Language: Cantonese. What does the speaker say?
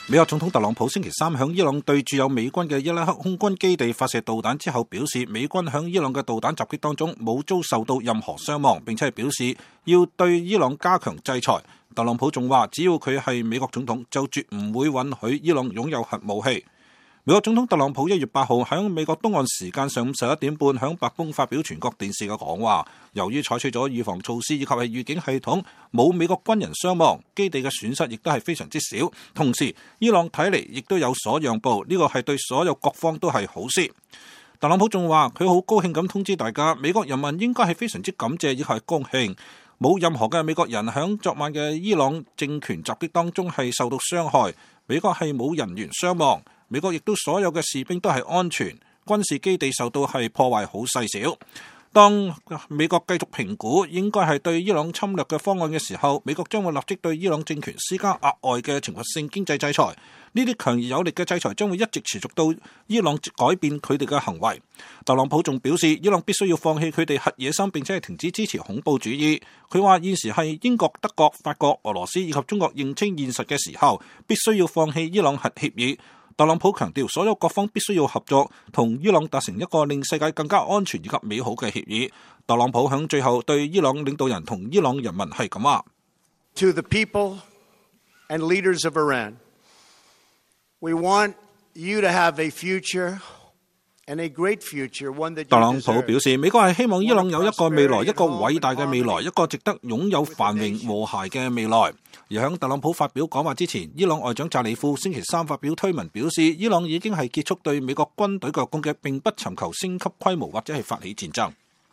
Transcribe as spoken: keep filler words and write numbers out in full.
美國總統特朗普星期三向伊朗對駐有美軍嘅伊拉克空軍基地發射導彈之後，表示美軍向伊朗嘅導彈襲擊當中冇遭受到任何傷亡，並且係表示要對伊朗加強制裁。特朗普仲話，只要佢係美國總統，就絕唔會允許伊朗擁有核武器。美國總統特朗普一月八號喺美國東岸時間上午十一點半喺白宮發表全國電視嘅講話，由於採取咗預防措施以及係預警系統，冇美國軍人傷亡，基地嘅損失亦都係非常之少。同時，伊朗睇嚟亦都有所讓步，呢個係對所有各方都係好事。特朗普仲話，佢好高興咁通知大家，美國人民應該係非常之感謝以及係高興，冇任何嘅美國人喺昨晚嘅伊朗政權襲擊當中係受到傷害，美國係冇人員傷亡。美國亦都所有嘅士兵都係安全，軍事基地受到係破壞好細小。當美國繼續評估應該係對伊朗侵略嘅方案嘅時候，美國將會立即對伊朗政權施加額外嘅懲罰性經濟制裁。呢啲強而有力嘅制裁將會一直持續到伊朗改變佢哋嘅行為。特朗普仲表示，伊朗必須要放棄佢哋核野心，並且係停止支持恐怖主義。佢話現時係英國、德國、法國、俄羅斯以及中國認清現實嘅時候，必須要放棄伊朗核協議。特朗普強調，所有各方必須要合作，同伊朗達成一個令世界更加安全以及美好嘅協議。特朗普響最後對伊朗領導人同伊朗人民係咁話：To the people and leaders of Iran, we want you to have a future and a great future, one that you deserve. 特朗普表示，美國係希望伊朗有一個未來，一個偉大嘅未來，一個值得擁有繁榮和諧嘅未來。而喺特朗普發表講話之前，伊朗外長扎里夫星期三發表推文表示，伊朗已經係結束對美國軍隊嘅攻擊，並不尋求升級規模或者係發起戰爭。